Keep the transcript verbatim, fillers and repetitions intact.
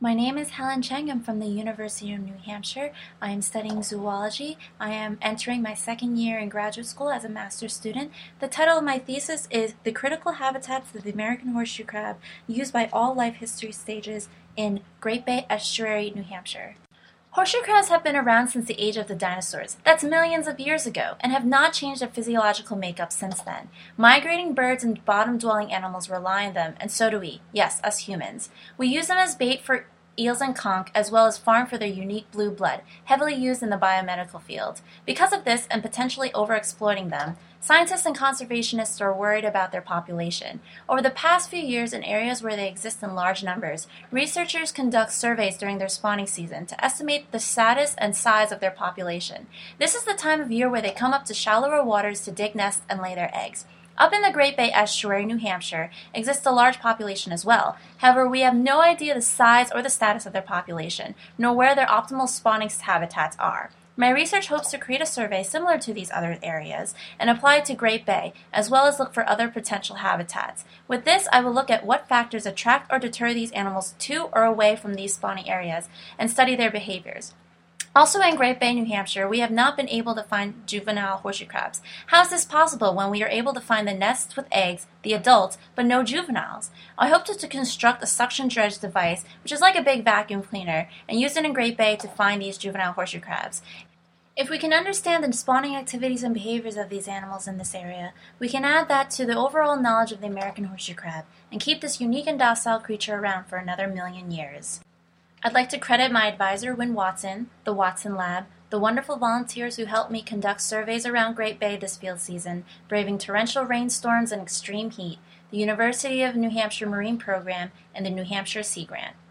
My name is Helen Cheng. I'm from the University of New Hampshire. I am studying zoology. I am entering my second year in graduate school as a master's student. The title of my thesis is The Critical Habitats of the American Horseshoe Crab Used by All Life History Stages in Great Bay Estuary, New Hampshire. Horseshoe crabs have been around since the age of the dinosaurs. That's millions of years ago, and have not changed their physiological makeup since then. Migrating birds and bottom-dwelling animals rely on them, and so do we. Yes, us humans. We use them as bait for eels and conch, as well as farm for their unique blue blood, heavily used in the biomedical field. Because of this, and potentially overexploiting them, scientists and conservationists are worried about their population. Over the past few years, in areas where they exist in large numbers, researchers conduct surveys during their spawning season to estimate the status and size of their population. This is the time of year where they come up to shallower waters to dig nests and lay their eggs. Up in the Great Bay Estuary, New Hampshire, exists a large population as well. However, we have no idea the size or the status of their population, nor where their optimal spawning habitats are. My research hopes to create a survey similar to these other areas and apply it to Great Bay, as well as look for other potential habitats. With this, I will look at what factors attract or deter these animals to or away from these spawning areas and study their behaviors. Also in Great Bay, New Hampshire, we have not been able to find juvenile horseshoe crabs. How is this possible when we are able to find the nests with eggs, the adults, but no juveniles? I hope to, to construct a suction dredge device, which is like a big vacuum cleaner, and use it in Great Bay to find these juvenile horseshoe crabs. If we can understand the spawning activities and behaviors of these animals in this area, we can add that to the overall knowledge of the American horseshoe crab and keep this unique and docile creature around for another million years. I'd like to credit my advisor, Wynne Watson, the Watson Lab, the wonderful volunteers who helped me conduct surveys around Great Bay this field season, braving torrential rainstorms and extreme heat, the University of New Hampshire Marine Program, and the New Hampshire Sea Grant.